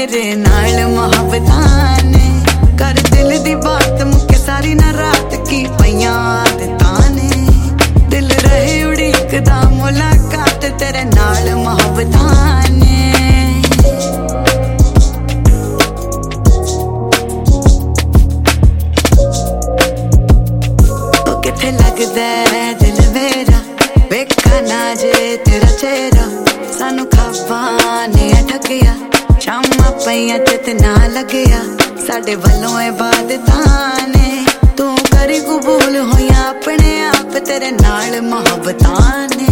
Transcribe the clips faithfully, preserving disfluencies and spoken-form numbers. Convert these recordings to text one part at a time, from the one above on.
तेरे नाल मोहब्बतां ने कर दिल दी बात मुके सारी ना रात की पईयां आदतां ने दिल रहे उड़ीकदा मुलाकात तेरे नाल मोहब्बतां ने ओ किथे लगदा है दिल मेरा वेखा ना जे तेरा चेहरा सानू ख्वाबां ने ठगिया शामां पईयां ते ना लगया साडे वल्लों इबादतां ने तू करी कबूल होया अपने आप तेरे नाल मोहब्बतां ने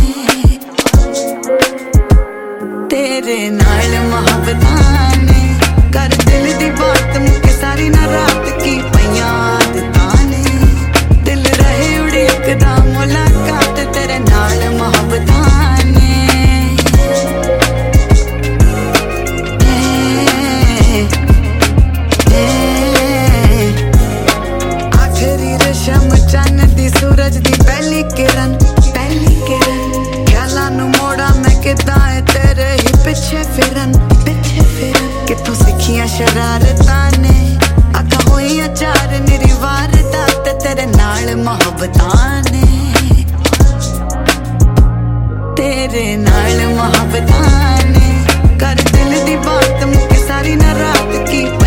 तेरे नाल मोहब्बतां ने कर दिल दी बात मुके सारी ना रात की पईयां आदतां ने दिल रहे उड़ीकदा मुलाकात तेरे नाल मोहब्बतां ने सूरज दी पहली किरण पहली किरण ख्यालां नू मोड़ा मैं किदां है तेरे ही पिछे फिरन पिछे फिरन किथों सिखियां शरारतां ने अखा होईयां चार निरी वारदात तेरे नाल मोहब्बतां ने तेरे नाल मोहब्बतां ने कर दिल दी बात मुके सारी ना रात की